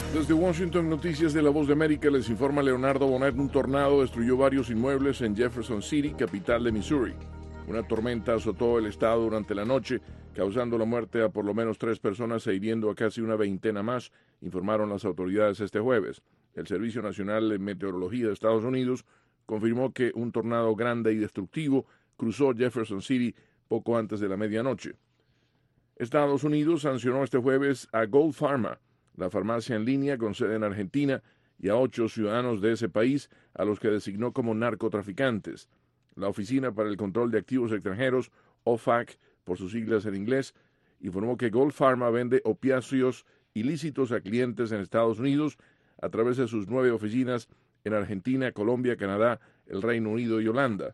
Desde Washington, Noticias de la Voz de América, les informa Leonardo Bonet. Un tornado destruyó varios inmuebles en Jefferson City, capital de Missouri. Una tormenta azotó el estado durante la noche, causando la muerte a por lo menos 3 personas e hiriendo a casi una veintena más, informaron las autoridades este jueves. El Servicio Nacional de Meteorología de Estados Unidos confirmó que un tornado grande y destructivo cruzó Jefferson City poco antes de la medianoche. Estados Unidos sancionó este jueves a Gold Pharma, la farmacia en línea con sede en Argentina, y a 8 ciudadanos de ese país a los que designó como narcotraficantes. La Oficina para el Control de Activos Extranjeros, OFAC, por sus siglas en inglés, informó que Gold Pharma vende opiáceos ilícitos a clientes en Estados Unidos a través de sus 9 oficinas en Argentina, Colombia, Canadá, el Reino Unido y Holanda.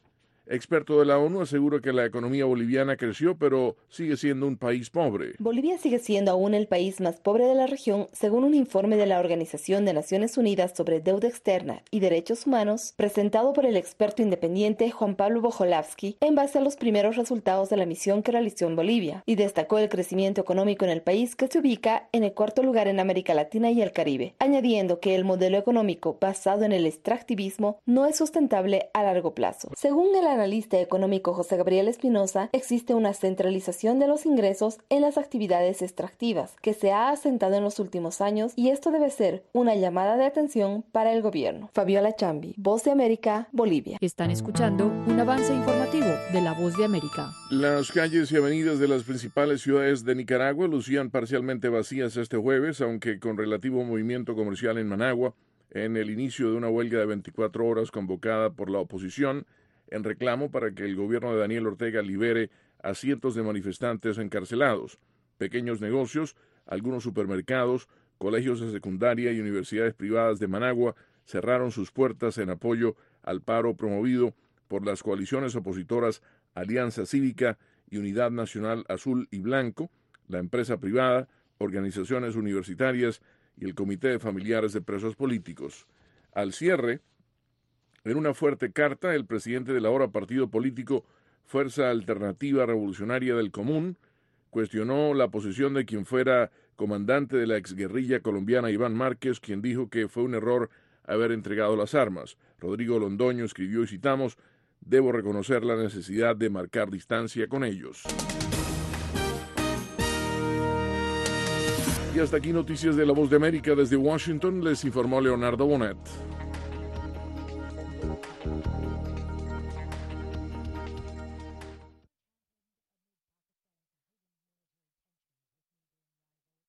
Experto de la ONU asegura que la economía boliviana creció, pero sigue siendo un país pobre. Bolivia sigue siendo aún el país más pobre de la región, según un informe de la Organización de Naciones Unidas sobre Deuda Externa y Derechos Humanos, presentado por el experto independiente Juan Pablo Bojolavsky, en base a los primeros resultados de la misión que realizó en Bolivia, y destacó el crecimiento económico en el país, que se ubica en el 4º lugar en América Latina y el Caribe, añadiendo que el modelo económico basado en el extractivismo no es sustentable a largo plazo. Según el analista económico José Gabriel Espinosa, existe una centralización de los ingresos en las actividades extractivas que se ha asentado en los últimos años, y esto debe ser una llamada de atención para el gobierno. Fabiola Chambi, Voz de América, Bolivia. Están escuchando un avance informativo de la Voz de América. Las calles y avenidas de las principales ciudades de Nicaragua lucían parcialmente vacías este jueves, aunque con relativo movimiento comercial en Managua, en el inicio de una huelga de 24 horas convocada por la oposición, en reclamo para que el gobierno de Daniel Ortega libere a cientos de manifestantes encarcelados. Pequeños negocios, algunos supermercados, colegios de secundaria y universidades privadas de Managua cerraron sus puertas en apoyo al paro promovido por las coaliciones opositoras Alianza Cívica y Unidad Nacional Azul y Blanco, la empresa privada, organizaciones universitarias y el Comité de Familiares de Presos Políticos. Al cierre, en una fuerte carta, el presidente del ahora partido político Fuerza Alternativa Revolucionaria del Común cuestionó la posición de quien fuera comandante de la exguerrilla colombiana Iván Márquez, quien dijo que fue un error haber entregado las armas. Rodrigo Londoño escribió, y citamos: «Debo reconocer la necesidad de marcar distancia con ellos». Y hasta aquí Noticias de la Voz de América. Desde Washington les informó Leonardo Bonet.